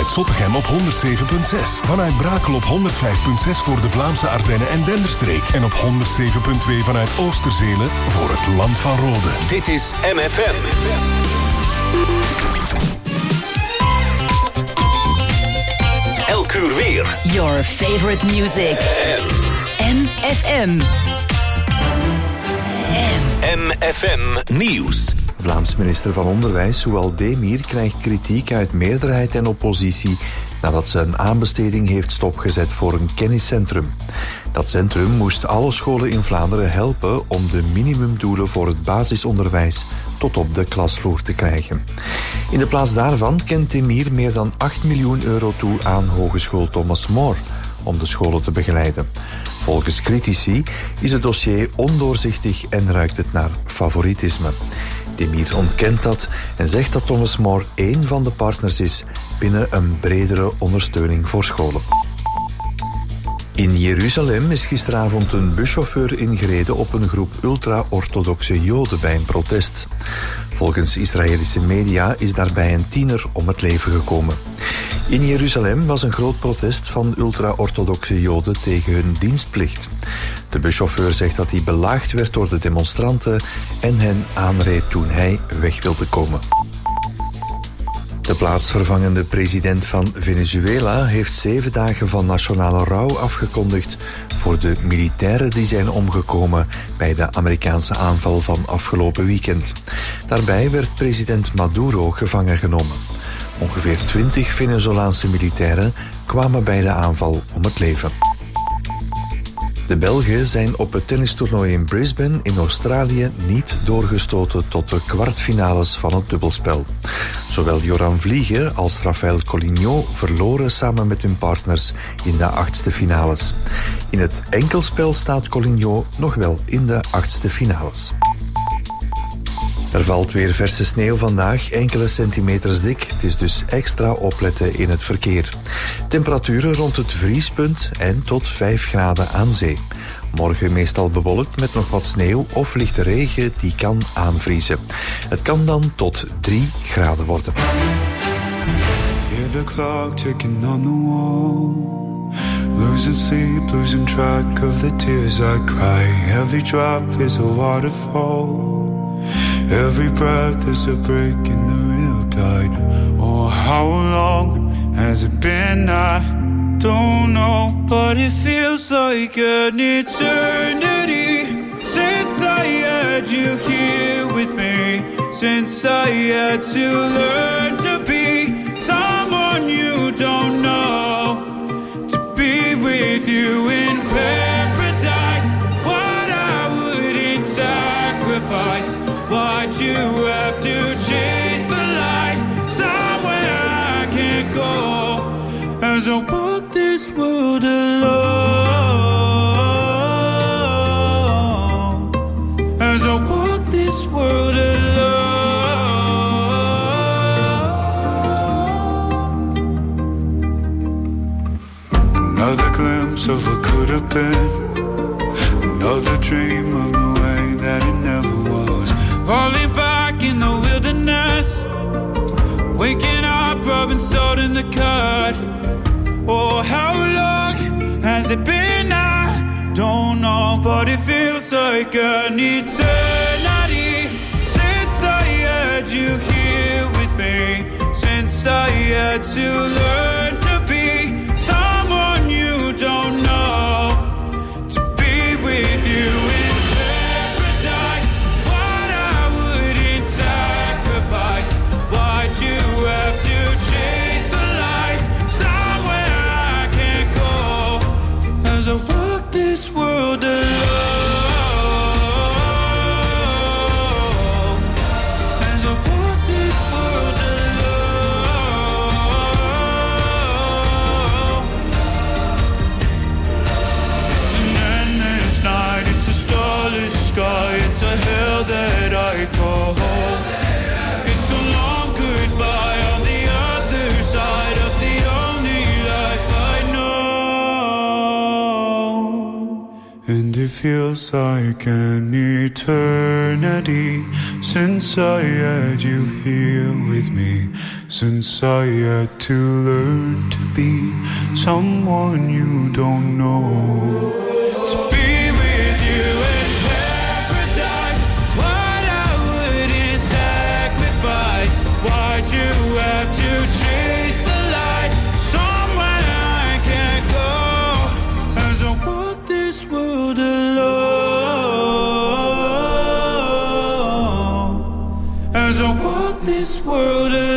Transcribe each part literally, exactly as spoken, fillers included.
vanuit Zottegem op honderd zeven komma zes. Vanuit Brakel op honderd vijf komma zes voor de Vlaamse Ardennen en Denderstreek. En op honderd zeven komma twee vanuit Oosterzelen voor het Land van Rode. Dit is M F M. Elk uur weer. Your favorite music. M F M. M F M Nieuws. Vlaams minister van Onderwijs, Soual Demir, krijgt kritiek uit meerderheid en oppositie nadat ze een aanbesteding heeft stopgezet voor een kenniscentrum. Dat centrum moest alle scholen in Vlaanderen helpen om de minimumdoelen voor het basisonderwijs tot op de klasvloer te krijgen. In de plaats daarvan kent Demir meer dan acht miljoen euro toe aan Hogeschool Thomas More om de scholen te begeleiden. Volgens critici is het dossier ondoorzichtig en ruikt het naar favoritisme. Demir ontkent dat en zegt dat Thomas More één van de partners is binnen een bredere ondersteuning voor scholen. In Jeruzalem is gisteravond een buschauffeur ingereden op een groep ultra-orthodoxe Joden bij een protest. Volgens Israëlische media is daarbij een tiener om het leven gekomen. In Jeruzalem was een groot protest van ultra-orthodoxe Joden tegen hun dienstplicht. De buschauffeur zegt dat hij belaagd werd door de demonstranten en hen aanreed toen hij weg wilde komen. De plaatsvervangende president van Venezuela heeft zeven dagen van nationale rouw afgekondigd voor de militairen die zijn omgekomen bij de Amerikaanse aanval van afgelopen weekend. Daarbij werd president Maduro gevangen genomen. Ongeveer twintig Venezolaanse militairen kwamen bij de aanval om het leven. De Belgen zijn op het tennistoernooi in Brisbane in Australië niet doorgestoten tot de kwartfinales van het dubbelspel. Zowel Joran Vliegen als Rafael Coligno verloren samen met hun partners in de achtste finales. In het enkelspel staat Coligno nog wel in de achtste finales. Er valt weer verse sneeuw vandaag, enkele centimeters dik. Het is dus extra opletten in het verkeer. Temperaturen rond het vriespunt en tot vijf graden aan zee. Morgen meestal bewolkt met nog wat sneeuw of lichte regen die kan aanvriezen. Het kan dan tot drie graden worden. Hear the clock ticking on the wall. Losing sleep, losing track of the tears I cry. Every drop is a waterfall. Every breath is a break in the real tide. Oh, how long has it been? I don't know, but it feels like an eternity since I had you here with me. Since I had to learn to be someone you don't know, to be with you in paradise. What I wouldn't sacrifice. Why'd you have to chase the light somewhere I can't go? As I walk this world alone. As I walk this world alone. Another glimpse of what could have been. Another dream of the way that it never was. Falling back in the wilderness, waking up, rubbing salt in the cut. Oh, how long has it been? I don't know, but it feels like an eternity since I had you here with me. Since I had to learn to be someone you don't know, to be with you in you have to chase the light somewhere I can't go. As I walk this world alone. As I walk this world alone. It's an endless night, it's a starless sky, it's a hell that I call home. And it feels like an eternity since I had you here with me. since I had to learn to be someone you don't know. To be with you in paradise, what I wouldn't sacrifice. Why'd you have to chase the light somewhere I can't go? As I walk this world alone, as I walk this world alone.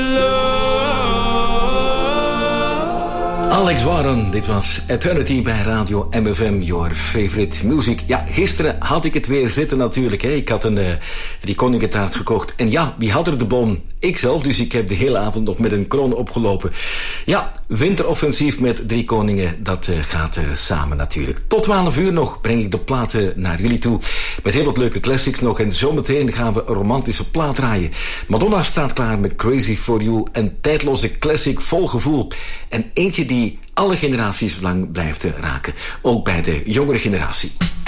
Alex Warren, dit was Eternity bij Radio M F M, your favorite music. Ja, gisteren had ik het weer zitten natuurlijk. Hè. Ik had een uh, drie koningen taart gekocht. En ja, wie had er de bon? Ikzelf, dus ik heb de hele avond nog met een kroon opgelopen. Ja, winteroffensief met drie koningen, dat uh, gaat uh, samen natuurlijk. Tot twaalf uur nog breng ik de platen naar jullie toe. Met heel wat leuke classics nog. En zometeen gaan we een romantische plaat draaien. Madonna staat klaar met Crazy For You. Een tijdloze classic vol gevoel. En eentje die alle generaties lang blijft raken. Ook bij de jongere generatie.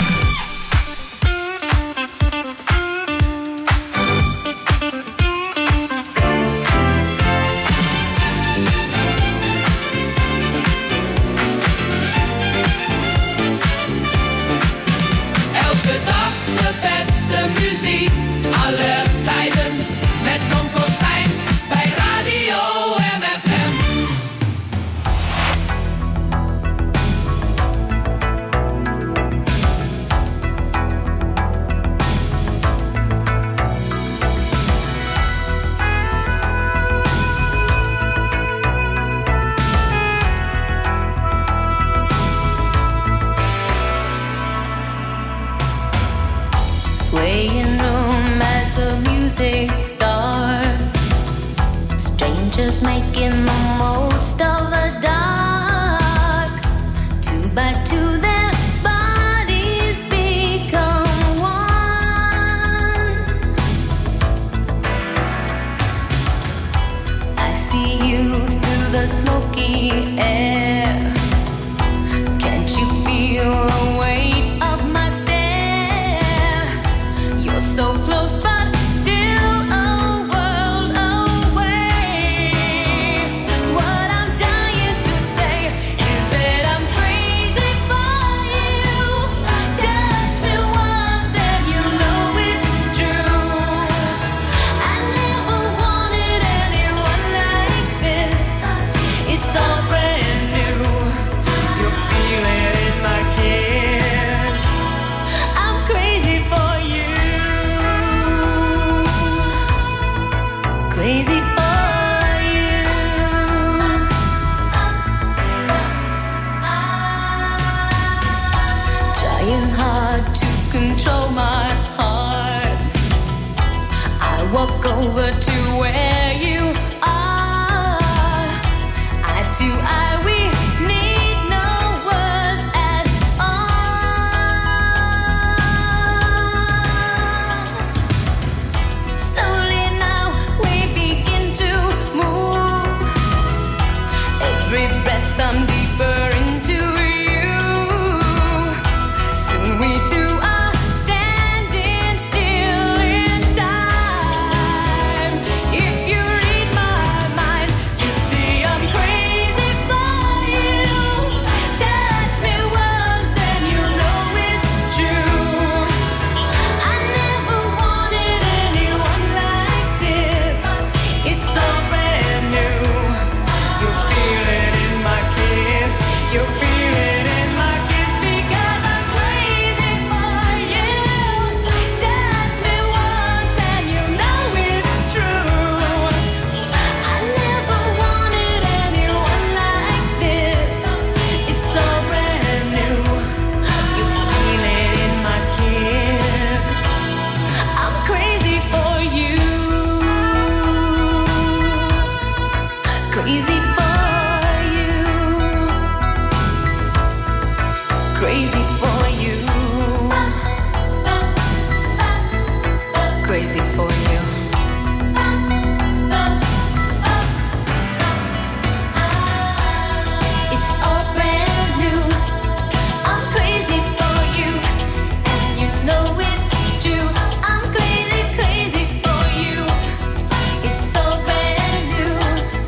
Elke dag de beste muziek, alle tijden met Tom Kozijns bij Radio M F M. Swaying room as the music starts. Strangers making the most of the dark. Two by two their bodies become one. I see you through the smoky air. Can't you feel the weight of my stare? You're so close but still a world away. What I'm dying to say is that I'm crazy for you. Touch me once and you know it's true. I never wanted anyone like this. It's all brand new. You feel it in my kiss. I'm crazy for you. Crazy for you. Trying hard to control my heart. I walk over to where you are. Eye to eye, we need no words at all. Slowly now we begin to move. Every breath I'm deeper into you. Soon we two are standing still in time. If you read my mind, you see I'm crazy for you. Touch me once and you know it's true. I never wanted anyone like this. It's all brand new. You feel it in my kiss. You feel it in my kiss because I'm crazy for you. Touch me once and you know it's true. I never wanted anyone like this. It's all brand new. You feel it in my kiss. I'm crazy for you. Crazy for you. Crazy for you. Crazy for you. It's all brand new. I'm crazy for you, and you know it's true. I'm crazy, crazy for you. It's all brand new.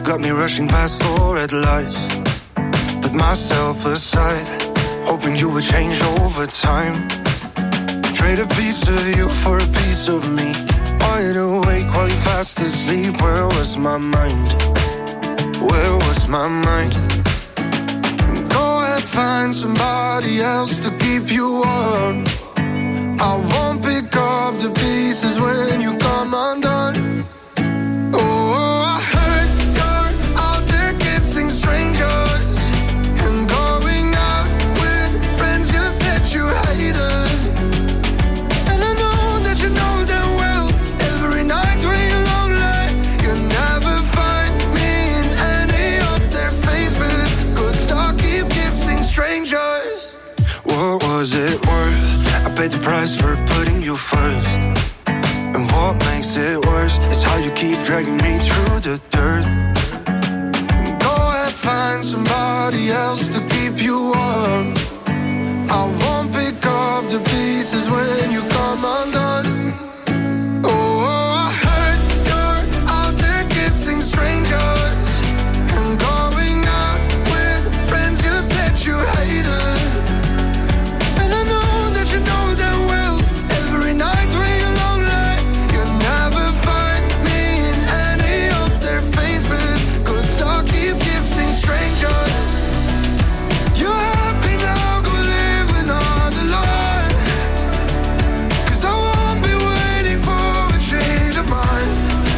got me rushing past all red lights. Put myself aside, hoping you would change over time. Trade a piece of you for a piece of me. Wide awake while you fast asleep. Where was my mind? Where was my mind? Go ahead, find somebody else to keep you warm. I won't pick up the pieces when you come undone. Oh, I heard you're out there kissing strangers and going out with friends you said you hated. And I know that you know them well. Every night when you're lonely, you never find me in any of their faces. Could I keep kissing strangers? What was it worth? I paid the price for putting you first. And what makes it worse is how you keep dragging me through the dirt. Go ahead, find somebody else to keep you warm. I won't pick up the pieces when you come undone. Oh, I heard you're out there kissing strangers and going out with friends you said you hated. And I know that you know them well. Every night when you're lonely, you never find me in any of their faces. Could I keep kissing strangers? You're happy now, go live another life. Cause I won't be waiting for a change of mind.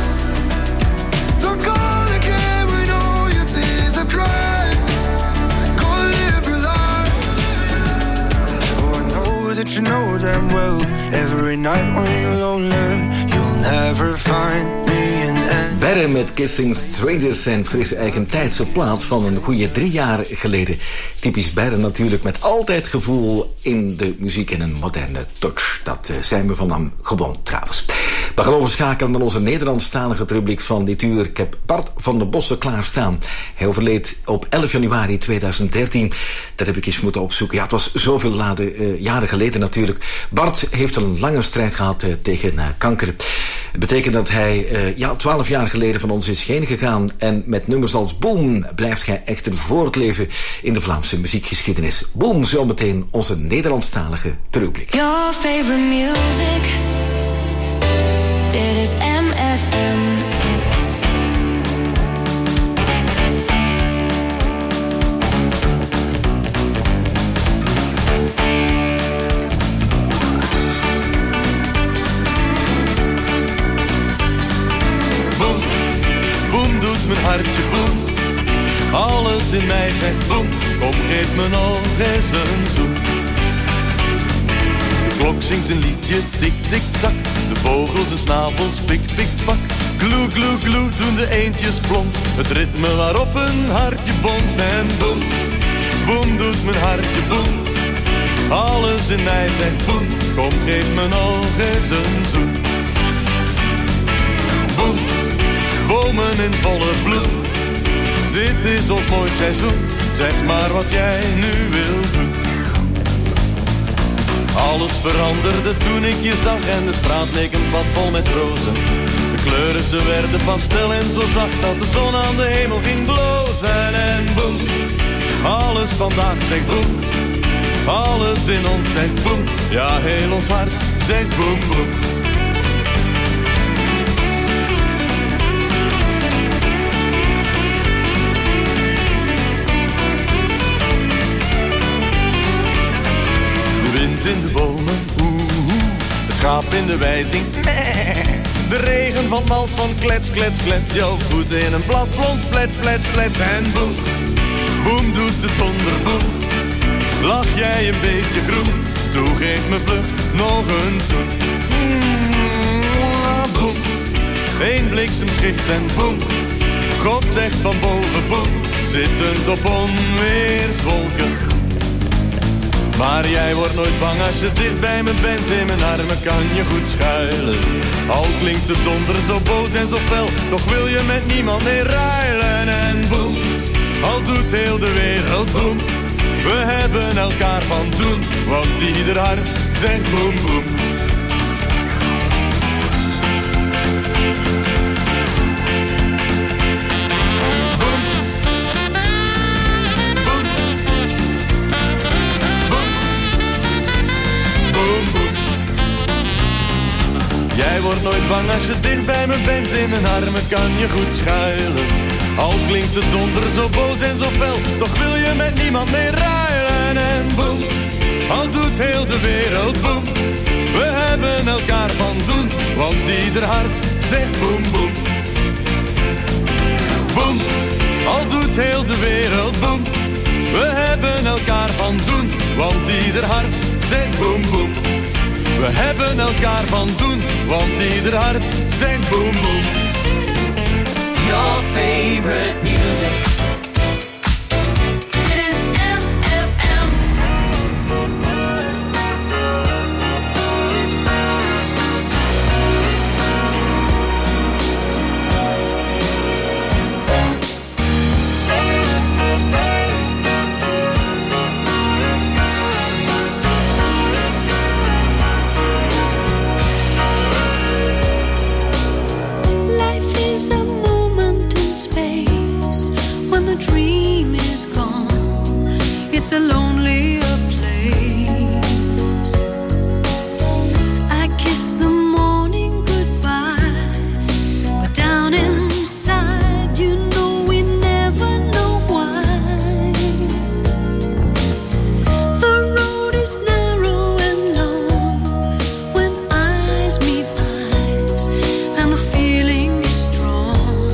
Don't call again when all your tears have dried. Go live your life. Oh, I know that you know them well. Every night when you're lonely, you'll never find me in any. Berre met Kissing Strangers, zijn frisse eigentijdse plaat van een goede drie jaar geleden. Typisch Berre natuurlijk, met altijd gevoel in de muziek en een moderne touch. Dat uh, zijn we van hem gewoon trouwens. We gaan overschakelen naar onze Nederlandstalige rubriek van dit uur. Ik heb Bart van der Bossen klaarstaan. Hij overleed op elf januari tweeduizend dertien. Dat heb ik eens moeten opzoeken. Ja, het was zoveel lade, uh, jaren geleden natuurlijk. Bart heeft een lange strijd gehad uh, tegen uh, kanker. Het betekent dat hij uh, ja, twaalf jaar geleden van ons is heen gegaan. En met nummers als Boom blijft hij echter voortleven in de Vlaamse muziekgeschiedenis. Boom, zometeen onze Nederlandstalige rubriek. Your favorite music. Dit is M F M. Boem, boem doet mijn hartje boem. Alles in mij zegt boem. Kom, geef me nog eens een zoen. De klok zingt een liedje, tik, tik, tak. De vogels en snavels, pik, pik, pak. Gloe, gloe, gloe, doen de eendjes plons. Het ritme waarop een hartje bonst. En boem, boem doet mijn hartje boem. Alles in mij zegt boem. Kom, geef me nog eens een zoen. Boem, bomen in volle bloem. Dit is ons mooi seizoen. Zeg maar wat jij nu wilt doen. Alles veranderde toen ik je zag en de straat leek een pad vol met rozen. De kleuren ze werden pastel en zo zacht dat de zon aan de hemel ging blozen. En boem, alles vandaag zegt boem. Alles in ons zegt boem. Ja, heel ons hart zegt boem, boem. In de bomen, oeh, oeh. Het schaap in de wei zingt meh. De regen valt mals van klets, klets, klets. Jouw voeten in een plas, plons, plets, plets, plets. En boem, boem doet het donderboem. Lach jij een beetje groen, toe geef me vlug nog een zoen. Mm, boem, één bliksemschicht en boem. God zegt van boven boem, zittend op onweerswolken. Maar jij wordt nooit bang als je dicht bij me bent. In mijn armen kan je goed schuilen. Al klinkt het donder zo boos en zo fel, toch wil je met niemand meer ruilen. En boem, al doet heel de wereld boem. We hebben elkaar van doen, want ieder hart zegt boem, boem. bang als je dicht bij me bent, in mijn armen kan je goed schuilen. Al klinkt de donder zo boos en zo fel, toch wil je met niemand meer ruilen. En boem, al doet heel de wereld boem, we hebben elkaar van doen, want ieder hart zegt boem boem. Boem, al doet heel de wereld boem, we hebben elkaar van doen, want ieder hart zegt boem boem. We hebben elkaar van doen, want ieder hart zegt boem boem. Your favorite music. Dit is M F M. Life is a moment in space when the dream is gone. It's a lonelier place. I kiss the morning goodbye, but down inside, you know we never know why. The road is narrow and long when eyes meet eyes, and the feeling is strong.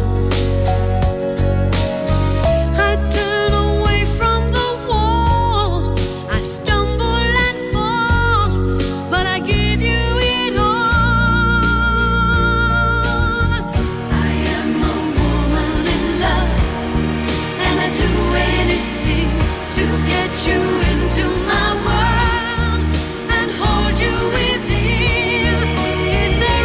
I turn away from the wall, I stumble and fall, but I give you it all. I am a woman in love, and I do anything to get you into my world and hold you within. It's a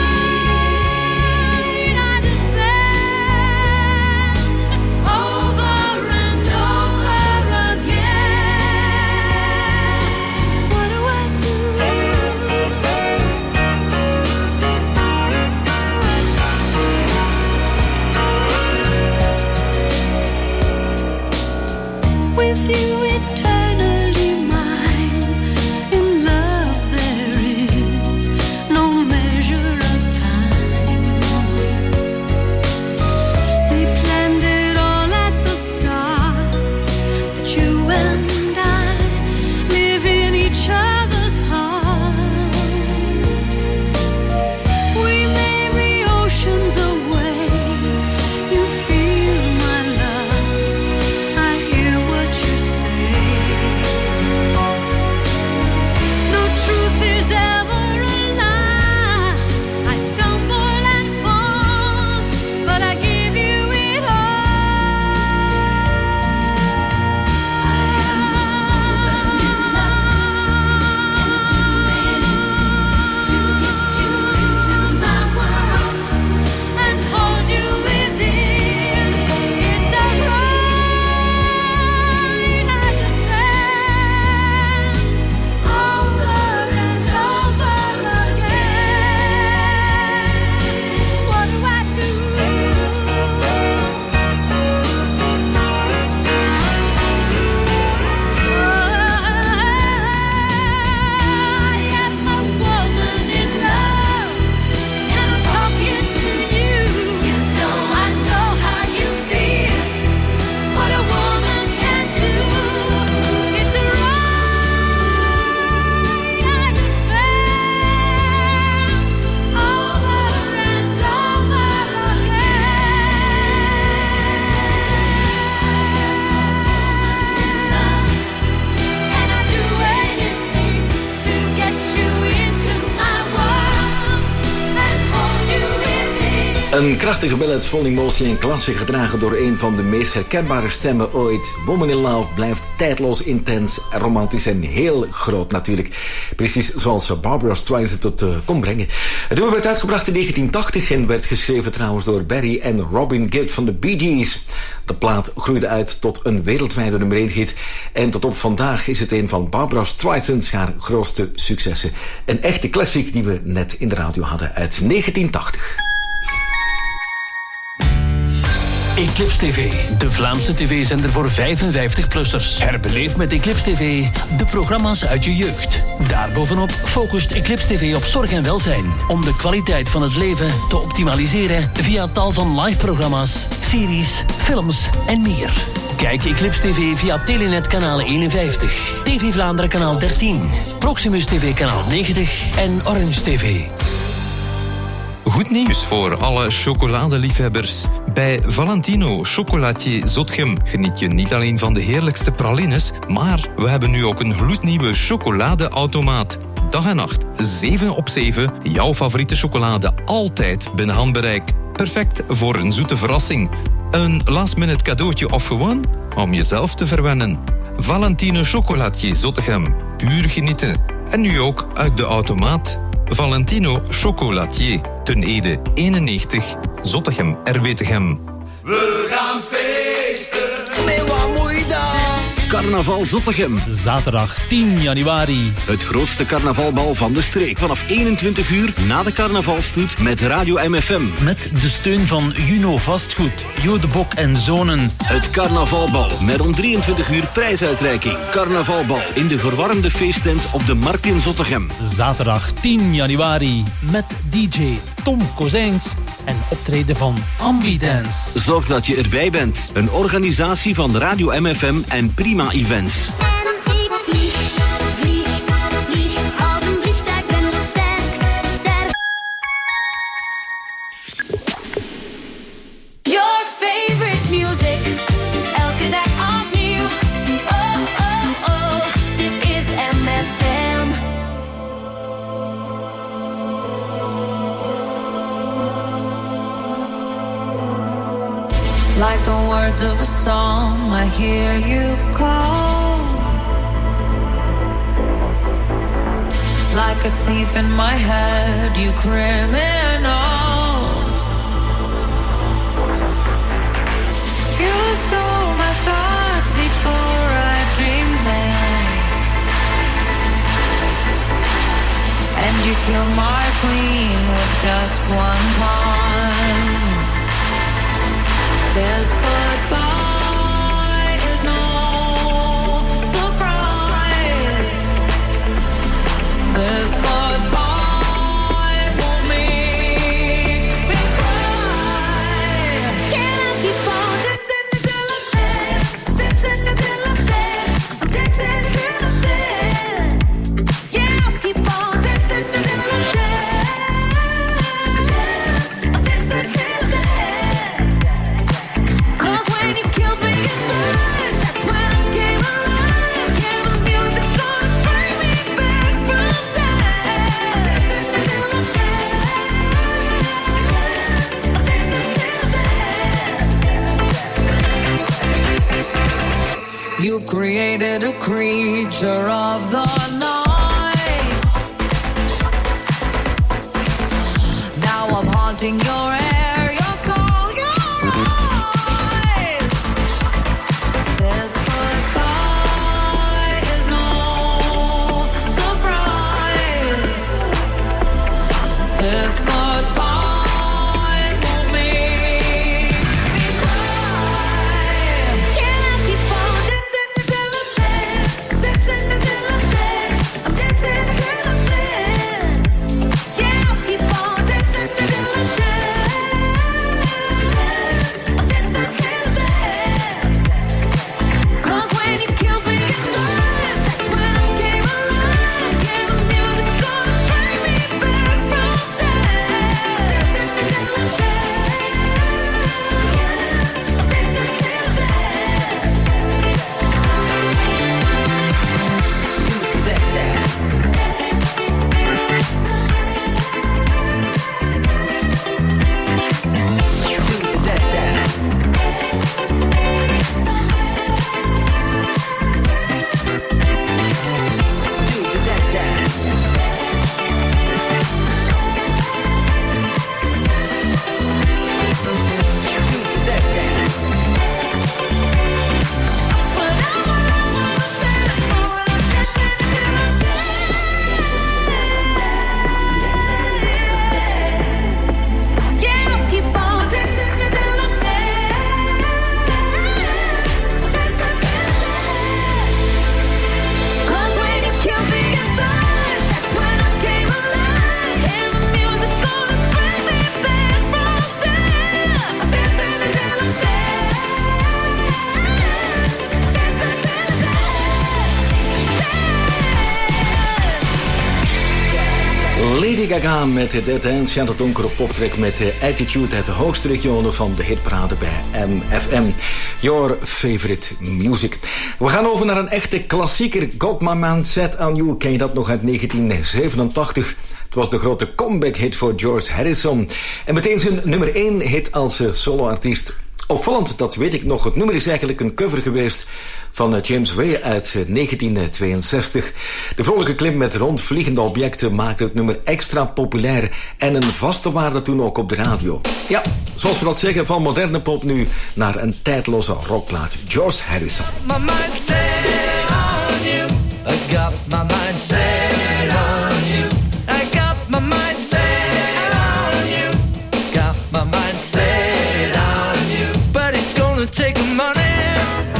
right I defend over and over again. What do I do? With you eternally mine, in love there is no measure of time. We planned it all at the start, that you and I live in each other's heart. We may be oceans away, you feel my love, I hear what you say. No truth is ever a lie, I stumble and fall, but I give you it all. I am a woman in love, and I do anything to get you into my world and hold you within. It's a right I defend over and over again. What do I do? I am a woman in love, and I'm talking to you. You know I know how you feel, what a woman can do. It's a right I defend over and over again. And I do anything to get you into my world and hold you within. Een krachtige ballad vol emotie en klasse, gedragen door een van de meest herkenbare stemmen ooit. Woman in Love blijft tijdloos, intens, romantisch en heel groot natuurlijk. Precies zoals Barbra Streisand het uh, kon brengen. Het nummer werd uitgebracht in negentien tachtig en werd geschreven trouwens door Barry en Robin Gibb van de Bee Gees. De plaat groeide uit tot een wereldwijde nummer één hit. En tot op vandaag is het een van Barbra Streisand's haar grootste successen. Een echte classic die we net in de radio hadden uit negentien tachtig. Eclipse T V, de Vlaamse tv-zender voor vijfenvijftig-plussers. Herbeleef met Eclipse T V de programma's uit je jeugd. Daarbovenop focust Eclipse T V op zorg en welzijn, om de kwaliteit van het leven te optimaliseren via tal van live-programma's, series, films en meer. Kijk Eclipse T V via Telenet kanaal eenenvijftig, T V Vlaanderen kanaal dertien, Proximus T V kanaal negentig en Orange T V. Goed nieuws voor alle chocoladeliefhebbers. Bij Valentino Chocolatier Zotgem geniet je niet alleen van de heerlijkste pralines, maar we hebben nu ook een gloednieuwe chocoladeautomaat. Dag en nacht, zeven op zeven, jouw favoriete chocolade altijd binnen handbereik. Perfect voor een zoete verrassing. Een last-minute cadeautje of gewoon om jezelf te verwennen. Valentino Chocolatier Zottegem. Puur genieten. En nu ook uit de automaat. Valentino Chocolatier. Ten Ede eenennegentig. Zottegem, R W Tegem. We gaan feesten. Met wat moeite. Carnaval Zottegem. Zaterdag tien januari. Het grootste carnavalbal van de streek. Vanaf eenentwintig uur na de carnavalstoet met Radio M F M. Met de steun van Juno Vastgoed, Jo de Bok en Zonen. Het carnavalbal met om drieëntwintig uur prijsuitreiking. Carnavalbal in de verwarmde feesttent op de Markt in Zottegem. Zaterdag tien januari met D J Tom Kozijns en optreden van Ambidance. Zorg dat je erbij bent. Een organisatie van Radio M F M en Prima Events. En ik vlieg, vlieg, vlieg, als een vliegtuig ben zo sterk, sterk. Your favorite music. Elke dag opnieuw. Oh, oh, oh. Dit is M F M. Like the words of a song, I hear you call. Like a thief in my head, you criminal. You stole my thoughts before I dreamed them, and you killed my queen with just one pawn. This goodbye is no surprise. This goodbye won't make me cry. Can I keep on dancing until I'm dead? Dancing until I'm dead. I'm dancing until I'm dead. Yeah, I'll keep on dancing until I'm dead. I'm dancing until I'm dead. When you killed me inside, that's when I came alive. Yeah, the music's gonna bring me back from death. Dancing until I'm dead. Dancing until dead. You've created a creature of the night. Now I'm haunting your air, your soul, your eyes. This goodbye is no surprise. This goodbye won't make me cry. Can I keep on dancing until I'm dead? Dancing until I'm dead. I'm dancing until I'm dead. Yeah, I'll keep on dancing until I'm dead. Lady Gaga met Dead Ends. Jan het Donker op optrek met Attitude uit de hoogste regionen van de hitparade bij M F M. Your favorite music. We gaan over naar een echte klassieker. Got My Mind Set On You. Ken je dat nog uit negentien zevenentachtig? Het was de grote comeback-hit voor George Harrison. En meteen zijn nummer één hit als soloartiest. Opvallend, dat weet ik nog. Het nummer is eigenlijk een cover geweest van James Way uit negentien tweeënzestig. De vrolijke clip met rondvliegende objecten maakte het nummer extra populair en een vaste waarde toen ook op de radio. Ja, zoals we dat zeggen, van moderne pop nu naar een tijdloze rockplaat. George Harrison. My mind set on you. I got my mind set on you. I got my mind set on you. Got my mind set on you. But it's gonna take money.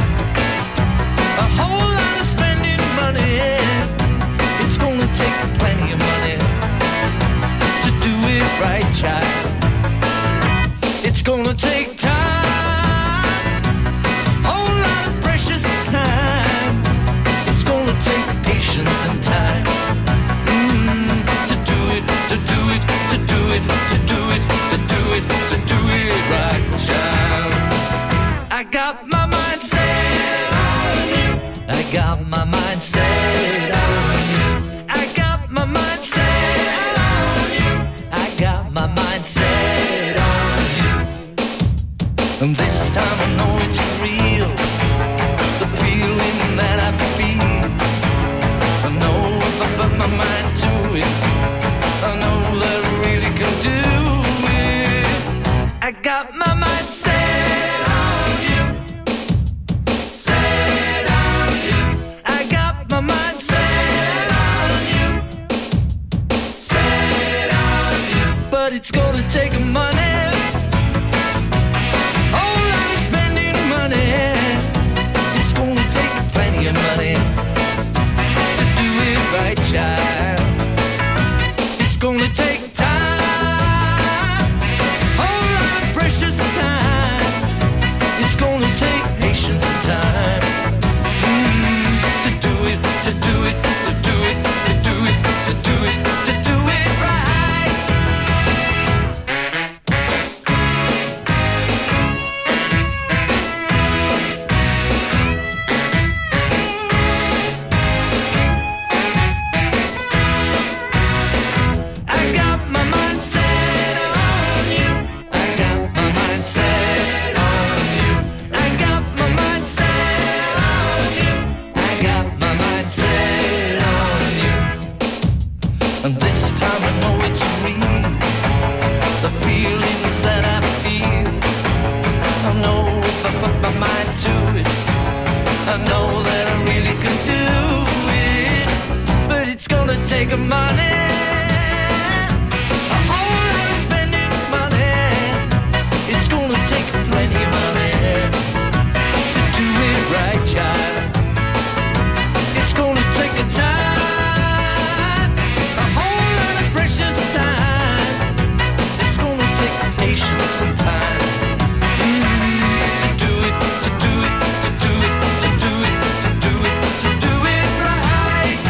A whole lot of spending money. It's gonna take plenty of money to do it right, child. It's gonna take time. Whole lot of precious time. It's gonna take patience and time. Mm, to do it, to do it, to do it, to do it, to do it, to do it right, child. I got my mind set on you. I got my mind set on you. I got my mind set on you. I got my mind set on you. And this time I know it's real. The feeling that I feel. I know if I put my mind to it, I know that I really can do it. I got my mind set on you. Set on you. I got my mind set on you. Set on you. But it's gonna take money. Whole lot of spending money. It's gonna take plenty of money to do it right, child. It's gonna take time. Whole lot of precious time. It's gonna take patience and time. Mm, to do it, to do it, to do it, to do it, to do it, to do it right. I got my mind set on you. I got my mind set on you. I got my mind set on you. I got my mind set on you. And this time I know it's real. The feelings that I feel. I know if I put my mind to it, I know that I really can do it. But it's gonna take money. A whole lot of spending money. It's gonna take plenty of money to do it right, child. It's gonna take a time. A whole lot of precious time. It's gonna take patience and time. Mm, to do it, to do it, to do it, to do it, to do it, to do it right.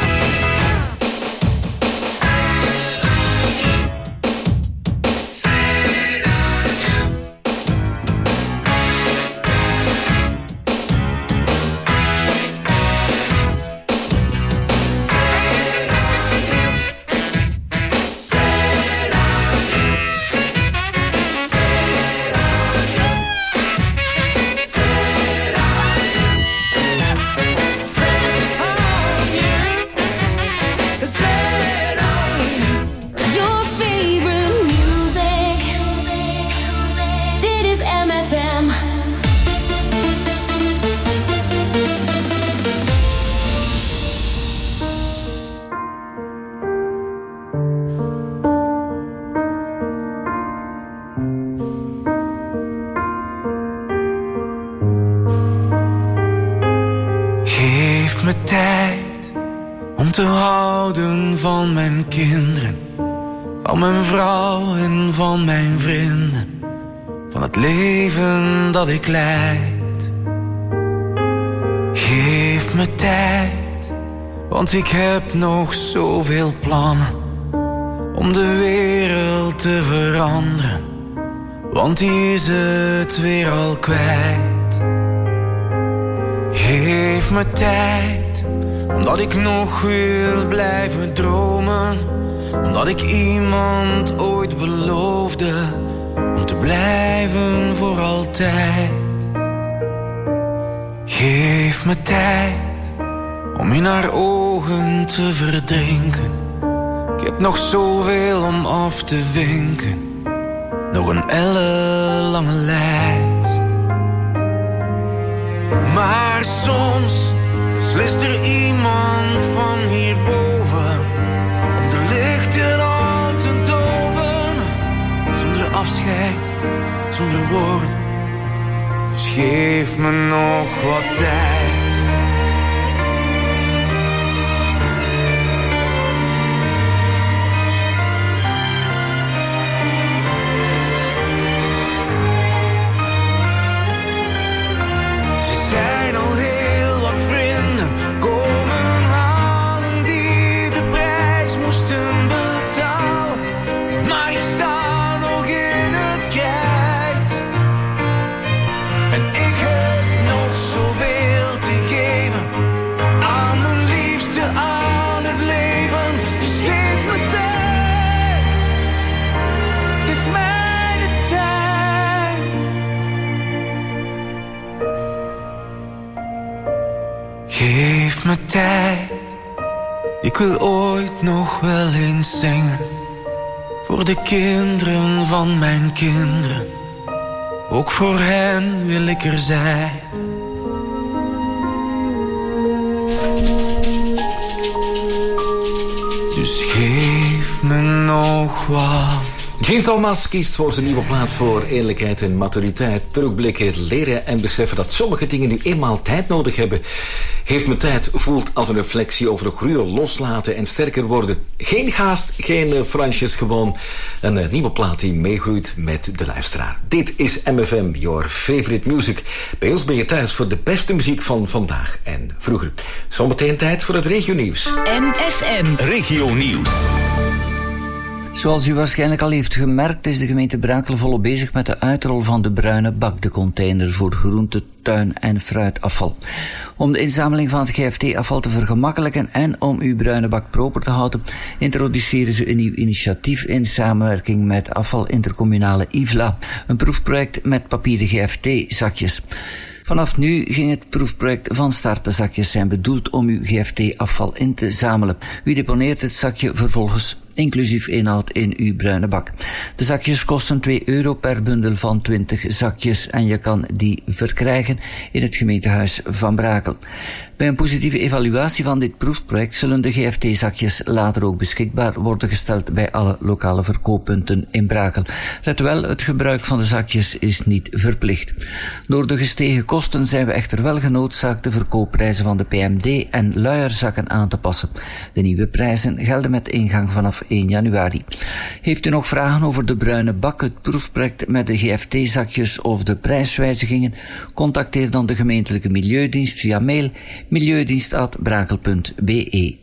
Your favorite music. Dit is M F M. Geef me tijd om te houden van mijn kinderen, van mijn vrouw en van mijn vrienden, van het leven dat ik leid. Geef me tijd, want ik heb nog zoveel plannen, om de wereld te veranderen, want die is het weer al kwijt. Geef me tijd, omdat ik nog wil blijven dromen, omdat ik iemand ooit beloofde om te blijven voor altijd. Geef me tijd om in haar ogen te verdrinken. Ik heb nog zoveel om af te vinken, nog een ellenlange lijst. Maar soms beslist er iemand van hierboven om de lichten al te doven, zonder afscheid, zonder woorden. Dus geef me nog wat tijd. Zijn al heel wat vrienden komen halen die de prijs moesten betalen, maar ik sta nog in het krijt. En ik heb nog zoveel te geven aan mijn liefste, aan het leven. Dus geef me tijd, geef mij de tijd. Geef me tijd, ik wil ooit nog wel eens zingen voor de kinderen van mijn kinderen. Ook voor hen wil ik er zijn. Dus geef me nog wat. Gene Thomas kiest voor zijn nieuwe plaat voor eerlijkheid en maturiteit. Terugblikken, leren en beseffen dat sommige dingen nu eenmaal tijd nodig hebben. Geef me tijd voelt als een reflectie over groeien, loslaten en sterker worden. Geen haast, geen uh, fransjes, gewoon een uh, nieuwe plaat die meegroeit met de luisteraar. Dit is M F M, your favorite music. Bij ons ben je thuis voor de beste muziek van vandaag en vroeger. Zometeen tijd voor het regionieuws. M F M Regionieuws. Zoals u waarschijnlijk al heeft gemerkt, is de gemeente Brakel volop bezig met de uitrol van de bruine bak, de container voor groente, tuin- en fruitafval. Om de inzameling van het G F T-afval te vergemakkelijken en om uw bruine bak proper te houden, introduceren ze een nieuw initiatief in samenwerking met Afval Intercommunale I V L A, een proefproject met papieren G F T-zakjes. Vanaf nu ging het proefproject van start. De zakjes zijn bedoeld om uw G F T-afval in te zamelen. U deponeert het zakje vervolgens inclusief inhoud in uw bruine bak. De zakjes kosten twee euro per bundel van twintig zakjes en je kan die verkrijgen in het gemeentehuis van Brakel. Bij een positieve evaluatie van dit proefproject zullen de G F T-zakjes later ook beschikbaar worden gesteld bij alle lokale verkooppunten in Brakel. Let wel, het gebruik van de zakjes is niet verplicht. Door de gestegen kosten zijn we echter wel genoodzaakt de verkoopprijzen van de P M D en luierzakken aan te passen. De nieuwe prijzen gelden met ingang vanaf één januari. Heeft u nog vragen over de bruine bak, het proefproject met de G F T-zakjes of de prijswijzigingen? Contacteer dan de gemeentelijke Milieudienst via mail milieudienst apenstaartje brakel punt b e.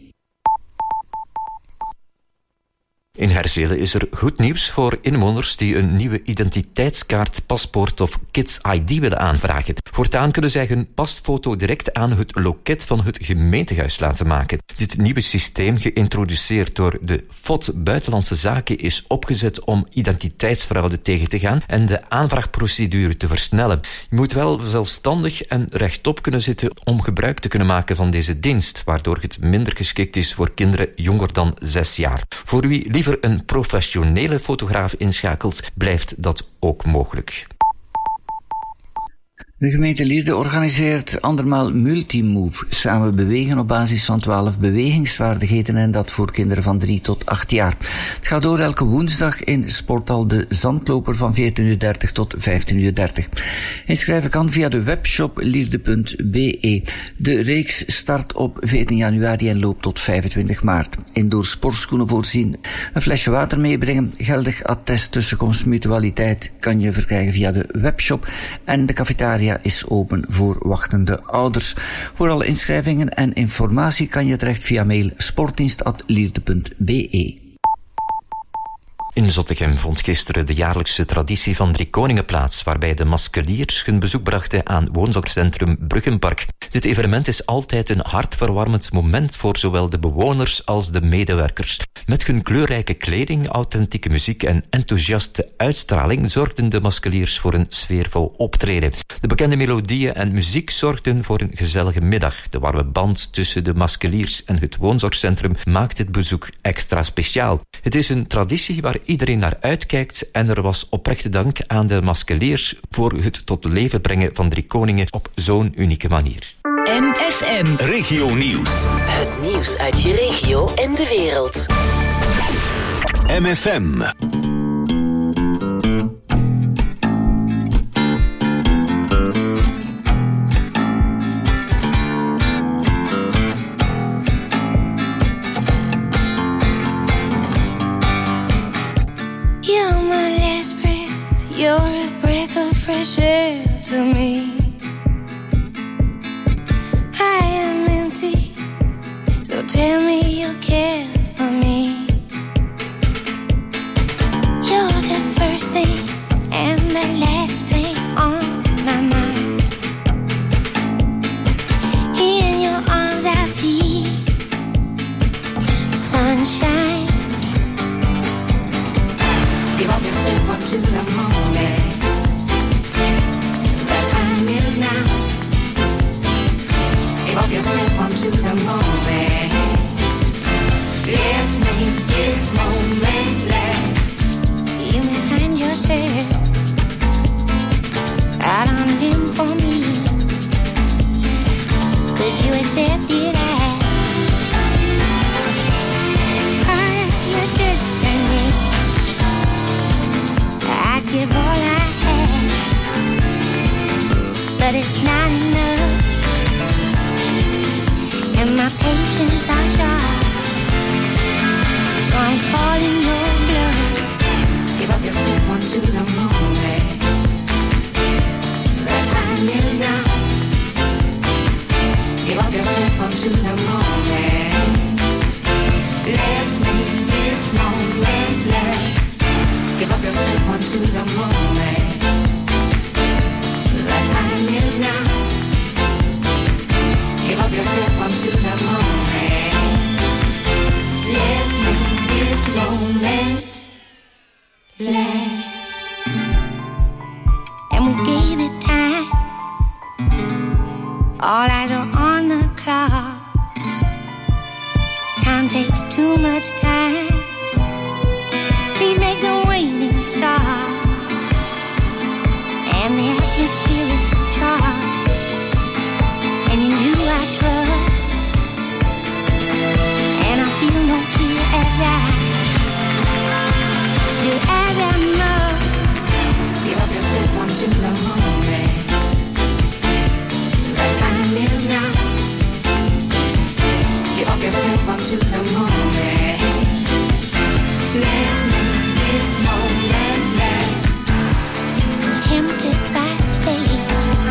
In Herzelen is er goed nieuws voor inwoners die een nieuwe identiteitskaart, paspoort of Kids I D willen aanvragen. Voortaan kunnen zij hun pasfoto direct aan het loket van het gemeentehuis laten maken. Dit nieuwe systeem, geïntroduceerd door de F O D Buitenlandse Zaken, is opgezet om identiteitsfraude tegen te gaan en de aanvraagprocedure te versnellen. Je moet wel zelfstandig en rechtop kunnen zitten om gebruik te kunnen maken van deze dienst, waardoor het minder geschikt is voor kinderen jonger dan zes jaar. Voor wie liever een professionele fotograaf inschakelt, blijft dat ook mogelijk. De gemeente Lierde organiseert andermaal Multimove, samen bewegen op basis van twaalf bewegingsvaardigheden en dat voor kinderen van drie tot acht jaar. Het gaat door elke woensdag in sporthal De Zandloper van veertien uur dertig tot vijftien uur dertig. Inschrijven kan via de webshop lierde punt b e. De reeks start op veertien januari en loopt tot vijfentwintig maart. Indoor sportschoenen voorzien, een flesje water meebrengen, geldig attest tussenkomst mutualiteit kan je verkrijgen via de webshop en de cafetaria is open voor wachtende ouders. Voor alle inschrijvingen en informatie kan je terecht via mail sportdienst apenstaartje lierde punt b e. In Zottegem vond gisteren de jaarlijkse traditie van Drie Koningen plaats, waarbij de Maskeliers hun bezoek brachten aan woonzorgcentrum Bruggenpark. Dit evenement is altijd een hartverwarmend moment voor zowel de bewoners als de medewerkers. Met hun kleurrijke kleding, authentieke muziek en enthousiaste uitstraling zorgden de Maskeliers voor een sfeervol optreden. De bekende melodieën en muziek zorgden voor een gezellige middag. De warme band tussen de Maskeliers en het woonzorgcentrum maakt dit bezoek extra speciaal. Het is een traditie waar iedereen naar uitkijkt en er was oprechte dank aan de Maskeliers voor het tot leven brengen van Drie Koningen op zo'n unieke manier. M F M. Regio Nieuws. Het nieuws uit je regio en de wereld. M F M. You're my last breath, you're a breath of fresh air to me. I am empty, so tell me you care for me. You're the first thing and the last thing on my mind. In your arms I feel sunshine. Give up yourself unto the moment. The time is now. Give up yourself unto the moment. Let's make this moment last. You may find yourself out on a limb for me. Could you accept it as part of your destiny? I'd give all I have, but it's not enough, and my patience are short, so I'm calling your bluff. Give up yourself unto the moment. The time is now. Give up yourself unto the moment. Let's make this moment last. Give up yourself unto the moment. The time is now. Give up yourself unto the moment. Let's make this moment last. And we gave it time. All eyes are on the clock. Time takes too much time. Please make the waiting stop. And the atmosphere is charged, and in you I trust, and I feel no fear as I do as I must. Give up yourself unto the moment. The time is now. Give up yourself unto the moment. Let's make this moment last. Tempted by fate,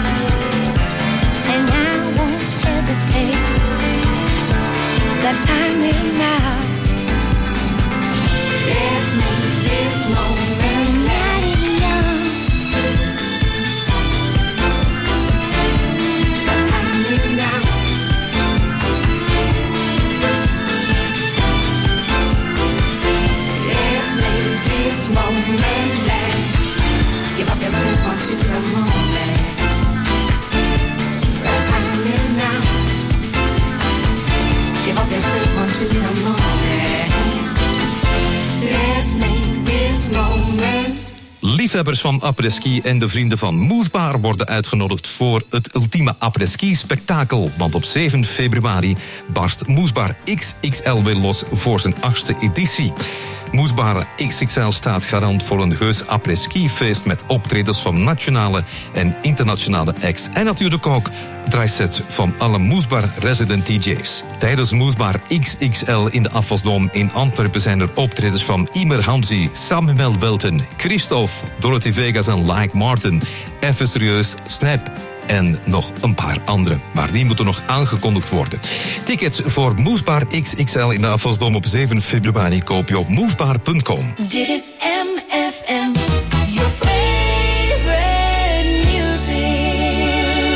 and I won't hesitate. The time is now. Let's make this moment last. The night is young. The time is now. Let's make this moment last. Give up yourself unto the moment. The time is now. Give up yourself unto the moment. Let's make this moment. Liefhebbers van après-ski en de vrienden van Moesbaar worden uitgenodigd voor het ultieme après-ski-spektakel. Want op zeven februari barst Moesbaar X X L weer los voor zijn achtste editie. Moesbaar X X L staat garant voor een heus après-ski-feest met optredens van nationale en internationale acts. En natuurlijk ook draaisets van alle Moesbaar resident D J's. Tijdens Moesbaar X X L in de Afvalsdom in Antwerpen zijn er optredens van Imer Hamzi, Samuel Welten, Christophe, Dorothy Vegas en Like Martin. Even serieus, Snap, en nog een paar andere. Maar die moeten nog aangekondigd worden. Tickets voor Movebar X X L in de Afvalsdom op zeven februari koop je op movebar punt com. Dit is M F M, your favorite music.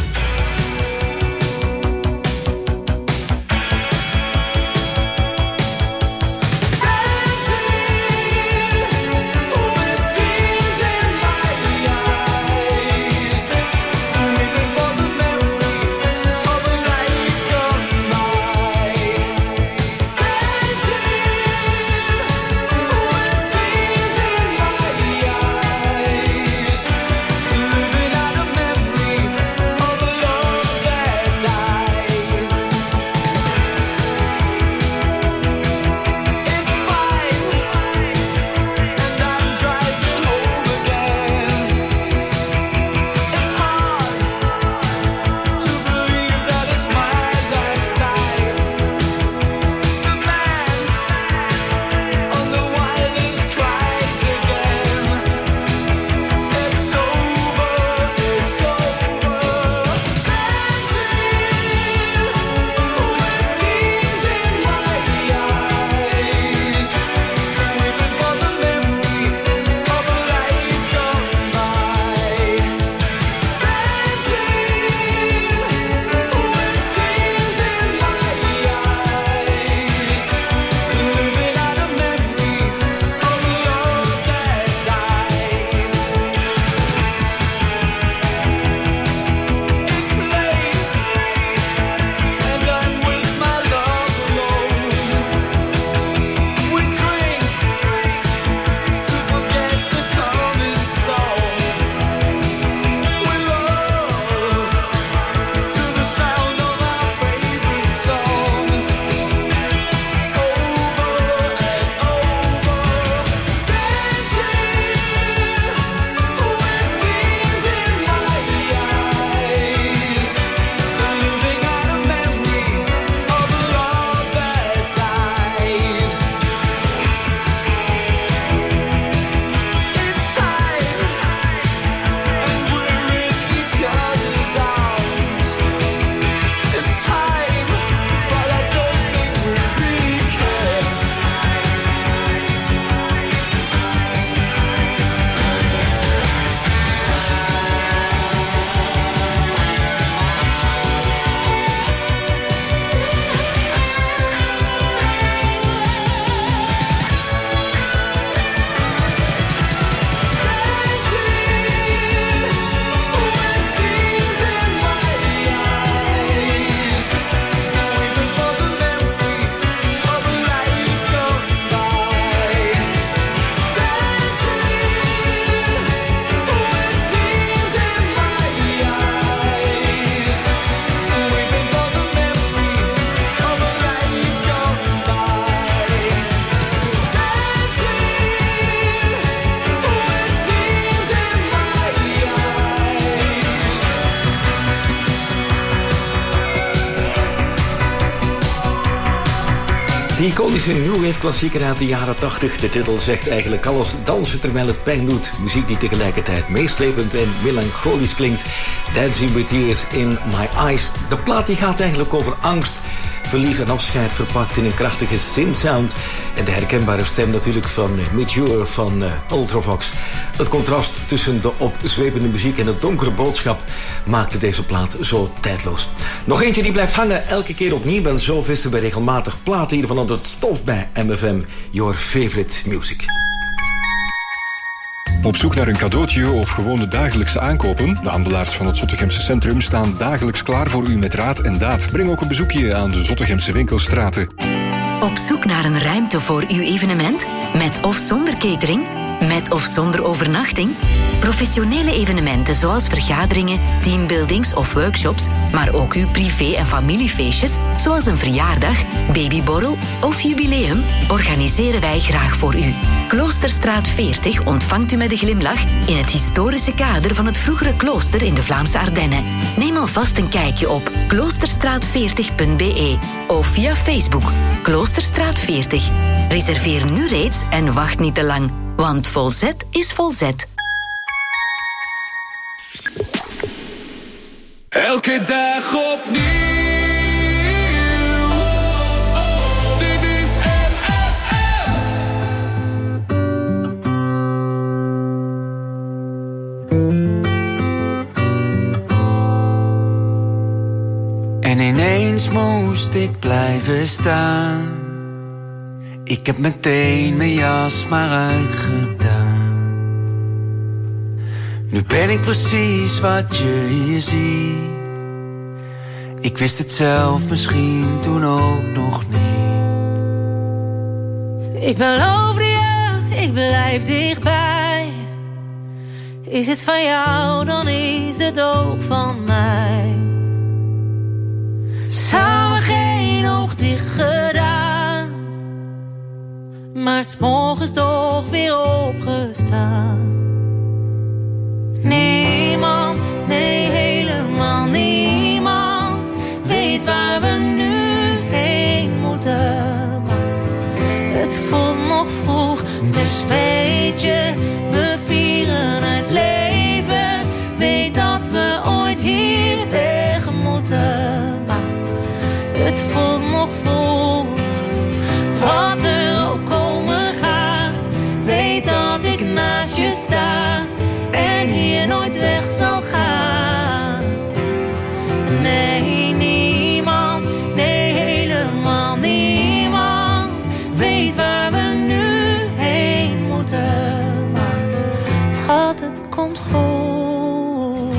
Die iconische New Wave klassieker uit de jaren tachtig. De titel zegt eigenlijk alles: dansen terwijl het pijn doet. Muziek die tegelijkertijd meeslepend en melancholisch klinkt. Dancing with Tears in My Eyes. De plaat die gaat eigenlijk over angst, verlies en afscheid verpakt in een krachtige synth-sound. En de herkenbare stem natuurlijk van uh, Mature van uh, Ultravox. Het contrast tussen de opzwepende muziek en de donkere boodschap maakte deze plaat zo tijdloos. Nog eentje die blijft hangen elke keer opnieuw. En zo vissen we regelmatig platen hier van onder het stof bij M F M. Your favorite music. Op zoek naar een cadeautje of gewoon de dagelijkse aankopen? De handelaars van het Zottegemse Centrum staan dagelijks klaar voor u met raad en daad. Breng ook een bezoekje aan de Zottegemse winkelstraten. Op zoek naar een ruimte voor uw evenement? Met of zonder catering? Met of zonder overnachting? Professionele evenementen zoals vergaderingen, teambuildings of workshops, maar ook uw privé- en familiefeestjes, zoals een verjaardag, babyborrel of jubileum, organiseren wij graag voor u. Kloosterstraat veertig ontvangt u met een glimlach in het historische kader van het vroegere klooster in de Vlaamse Ardennen. Neem alvast een kijkje op kloosterstraat veertig punt b e of via Facebook Kloosterstraat veertig. Reserveer nu reeds en wacht niet te lang, want volzet is volzet. Elke dag opnieuw. Dit is M F M. En ineens moest ik blijven staan. Ik heb meteen mijn jas maar uitgedaan. Nu ben ik precies wat je hier ziet. Ik wist het zelf misschien toen ook nog niet. Ik beloofde je, ik blijf dichtbij. Is het van jou, dan is het ook van mij. Samen geen oog dicht gedaan, maar 's morgens toch weer opgestaan. Niemand, nee helemaal niemand weet waar we nu heen moeten. Maar het voelt nog vroeg, dus weet je, we vieren het leven. Weet dat we ooit hier weg moeten. Maar het voelt nog vroeg, wat er ook komen gaat. Weet dat ik naast je sta en hier nooit weg zal gaan. Nee, niemand, nee helemaal niemand weet waar we nu heen moeten. Maar schat, het komt goed.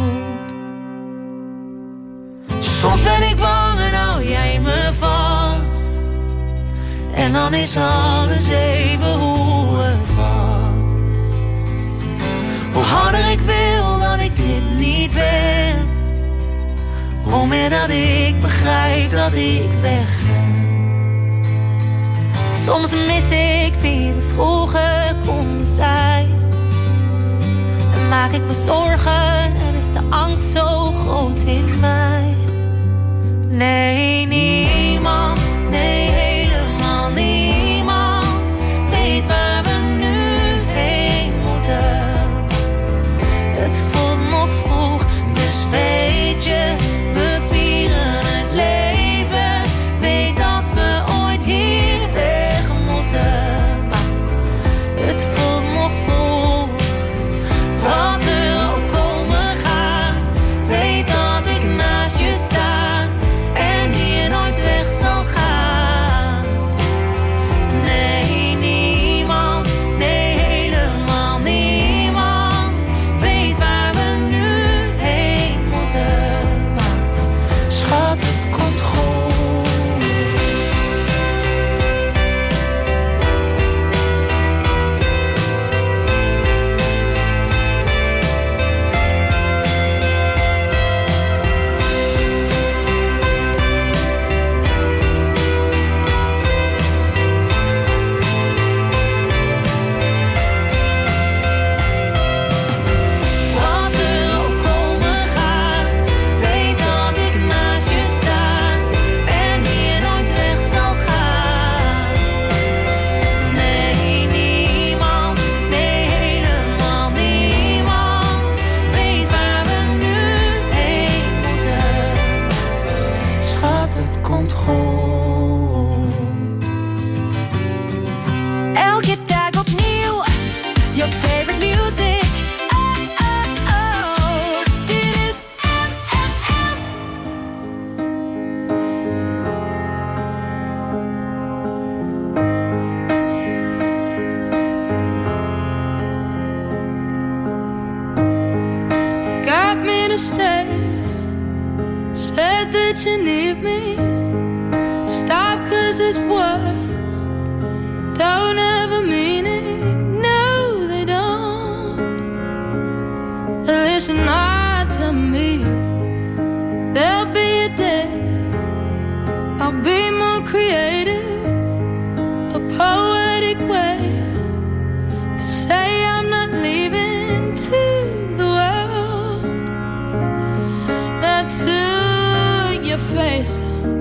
Soms ben ik bang en hou jij me vast. En dan is alles even hoe het was. Hoe harder ik wil dat ik dit niet ben, hoe meer dat ik begrijp dat ik wegren. Soms mis ik wie we vroeger konden zijn. En maak ik me zorgen en is de angst zo groot in mij. Nee, niemand, nee helemaal niemand weet waar we nu heen moeten. Het voelt nog vroeg, dus weet je, we vieren het leven. Weet dat we ooit hier weg moeten. Maar het voelt nog vroeg, wat er ook komen gaat. Weet dat ik naast je sta en hier nooit weg zal gaan. Nee, niemand, nee helemaal niemand weet waar we nu heen moeten. Maar schat, het komt goed. Wat er ook komen gaat, weet dat ik naast je sta en hier nooit weg zal gaan. Nee, niemand, nee helemaal niemand weet waar we nu heen moeten. Schat, het komt goed. Elke dag opnieuw, your favorite music. Oh, oh, oh, dit is M F M. Got me to stay, said that you need me. Stop 'cause it's words don't ever mean it. No, they don't. Listen hard to me. There'll be a day I'll be more creative, a poetic way to say I'm not leaving to the world. Not to your face.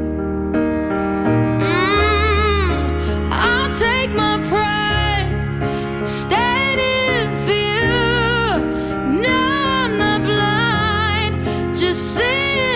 Mm, I'll take my pride, stand in for you. No, I'm not blind, just see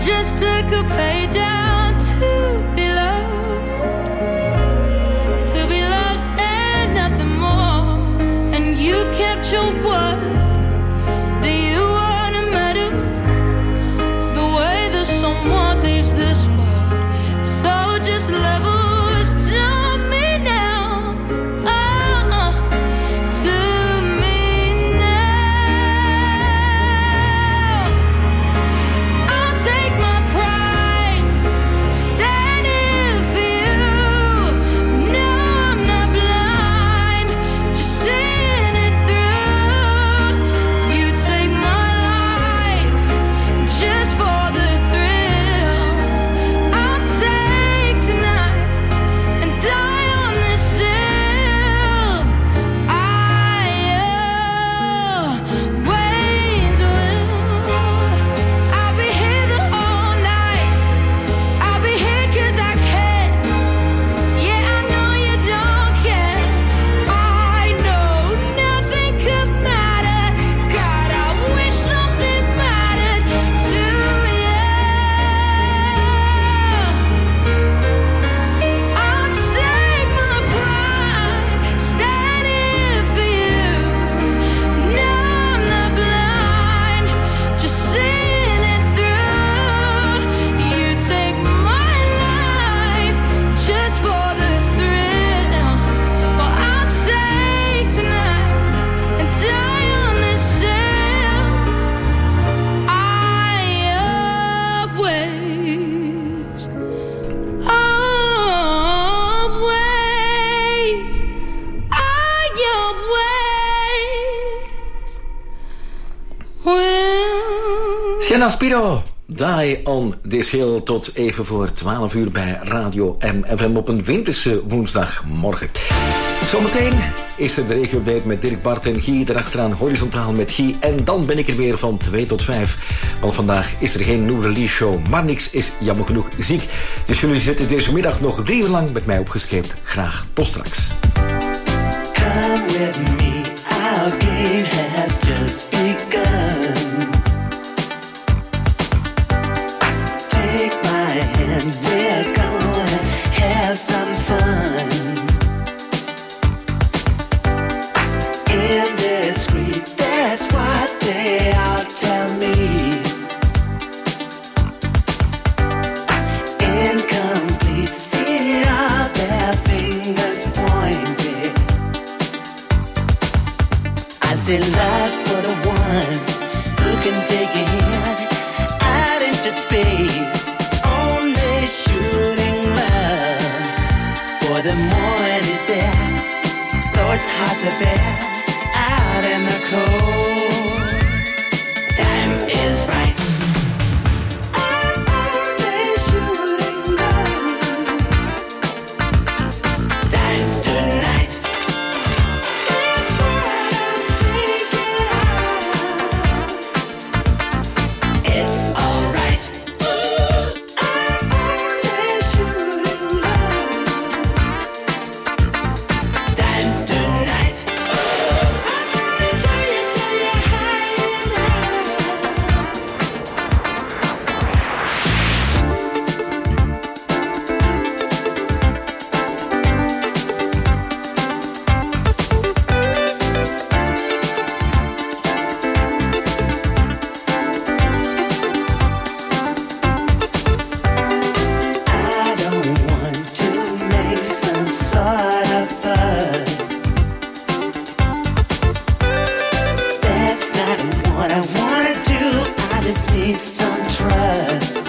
just took a page out to be loved, to be loved and nothing more. And you kept your word. Do you wanna matter the way that someone leaves this world? So just level to me now, oh, to me now. I'll take my pride, standing for you. No, I'm not blind, just seeing it through. You take my life just for the thrill. I'll take tonight and die on this hill. I always will. I'll be here the whole night. I'll be here 'cause I can. Yeah, I know you don't care. I know nothing could matter. God, I wish something mattered to you. I'll take my pride, standing for you. No, I'm not blind, just seeing it through. You take my life just for the thrill. Well, I'll take tonight and die on this hill. I always, always, I always will. Sienna Spiro, Die on this hill, tot even voor twaalf uur bij Radio M F M op een winterse woensdagmorgen. Zometeen is er de regio-update met Dirk Bart en Guy. Daarachteraan horizontaal met Guy. En dan ben ik er weer van twee tot vijf. Want vandaag is er geen nieuwe release show. Maar niks is jammer genoeg ziek. Dus jullie zitten deze middag nog drie uur lang met mij opgescheept. Graag tot straks. Come with me, our game has just begun. Take my hand, we're gonna have some fun. Indiscreet, that's what they all tell me. Incomplete, see all their fingers pointed. I say love's for the ones who can take a hand out into space. Only shooting love for the morning is there. Though it's hard to bear out in the cold, time is right. I'm only shooting love. Time's tonight. That's what I'm thinking of. It's alright. I'm only shooting love. Time's tonight. I'm gonna tell you, tell you how you I don't want to make some sort of fuss. That's not what I wanna do. I just need some trust.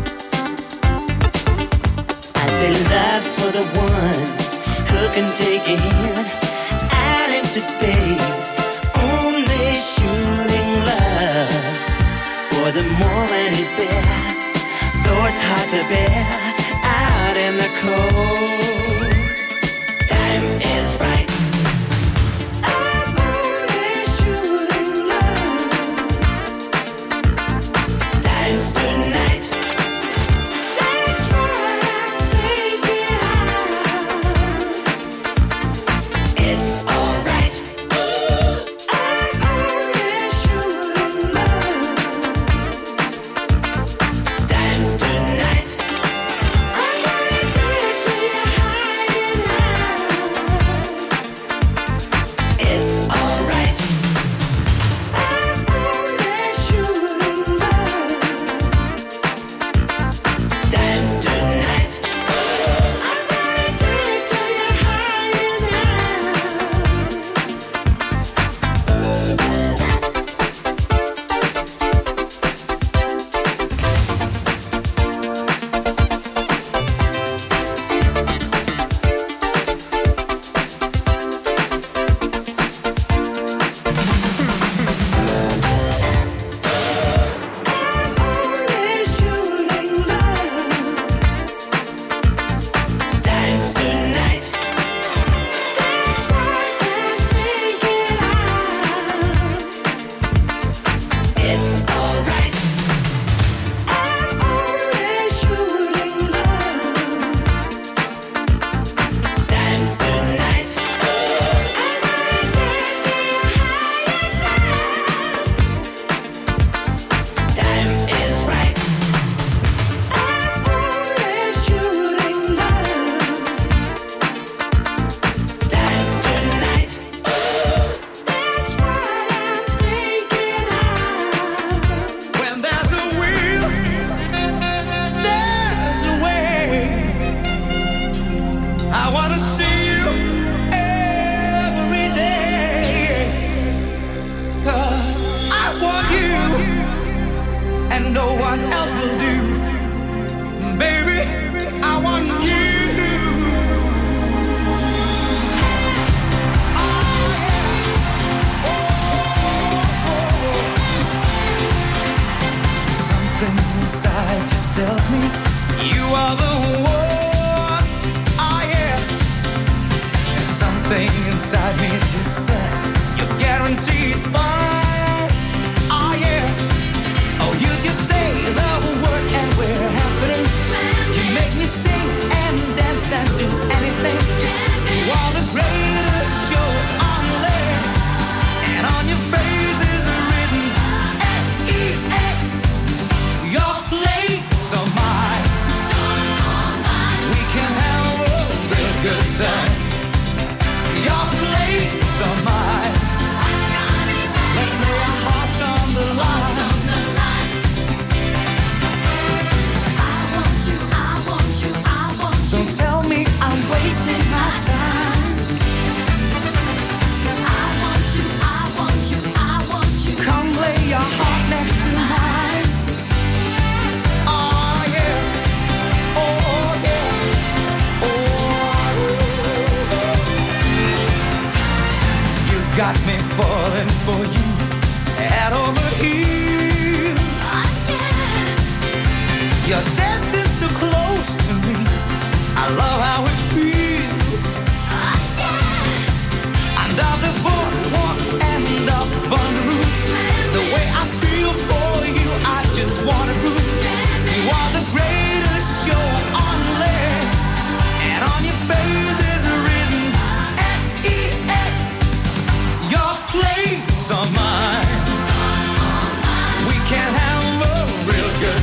I say love's for the ones who can take a hand out into space. Only shooting love for the moment is there. Though it's hard to bear out in the cold, time is right. I'm only shooting love. Time's tonight. That's what I'm thinking of. It's alright. I'm only shooting love. Time what else will do. Baby, I want you. Something inside just tells me you are the one. Oh yeah. And something inside me just says you're guaranteed fine. Oh yeah. Oh, you just say the word and we're happening. You make me sing and dance and do anything. You are the greatest show on land, and on your face is written S E X. Your place or mine. We can have a real good time. Your place or mine. Let's lay our hearts on the line. Don't tell me I'm wasting my time. I want you, I want you, I want you. Come lay your heart next to mine. Oh yeah, oh yeah, oh. You got me falling for you, head over heels. Oh yeah. You're